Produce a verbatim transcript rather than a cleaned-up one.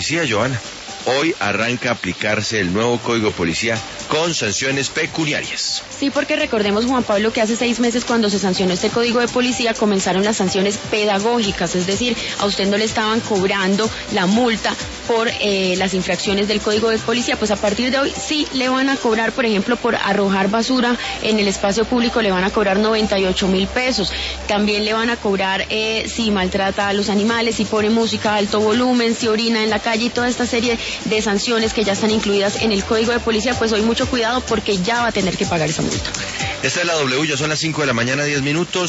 policía, Joana. Hoy arranca a aplicarse el nuevo Código de Policía con sanciones pecuniarias. Sí, porque recordemos, Juan Pablo, que hace seis meses cuando se sancionó este Código de Policía comenzaron las sanciones pedagógicas, es decir, a usted no le estaban cobrando la multa por eh, las infracciones del Código de Policía, pues a partir de hoy sí le van a cobrar, por ejemplo, por arrojar basura en el espacio público le van a cobrar noventa y ocho mil pesos, también le van a cobrar eh, si maltrata a los animales, si pone música a alto volumen, si orina en la calle y toda esta serie de sanciones que ya están incluidas en el Código de Policía, pues hoy mucho cuidado porque ya va a tener que pagar esa multa. Esta es la W, ya son las cinco de la mañana, diez minutos.